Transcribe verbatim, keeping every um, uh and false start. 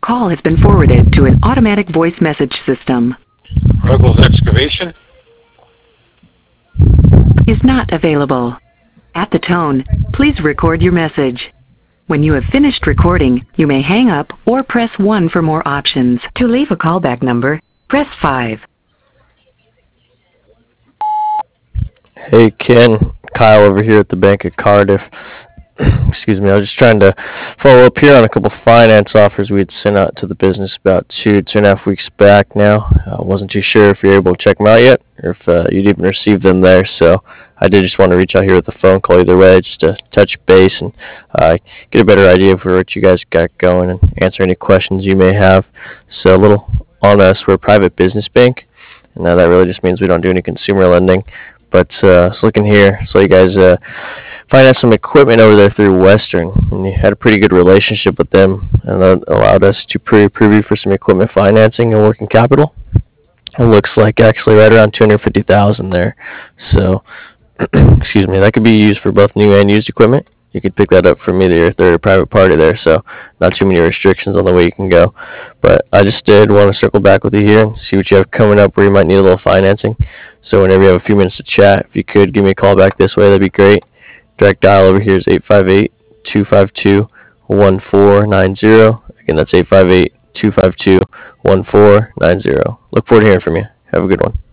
call has been forwarded to an automatic voice message system. Ruggles Excavation. Is not available. At the tone, please record your message. When you have finished recording, you may hang up or press one for more options. To leave a callback number, press five. Hey Ken, Kyle over here at the Bank of Cardiff. Excuse me, I was just trying to follow up here on a couple finance offers we had sent out to the business about two, two and a half weeks back now. I wasn't too sure if you're able to check them out yet, or if uh, you'd even received them there, so I did just want to reach out here with a phone call either way, just to touch base and uh, get a better idea of what you guys got going and answer any questions you may have. So a little on us, we're a private business bank, and now that really just means we don't do any consumer lending. But uh, just looking here, so you guys uh, financed some equipment over there through Western, and you had a pretty good relationship with them, and that allowed us to pre-approve you for some equipment financing and working capital. It looks like actually right around two hundred fifty thousand dollars there. So, excuse me, that could be used for both new and used equipment. You could pick that up from either your third or private party there, so not too many restrictions on the way you can go. But I just did want to circle back with you here and see what you have coming up where you might need a little financing. So whenever you have a few minutes to chat, if you could give me a call back this way, that'd be great. Direct dial over here is eight five eight, two five two, one four nine zero. Again, that's eight five eight, two five two, one four nine zero. Look forward to hearing from you. Have a good one.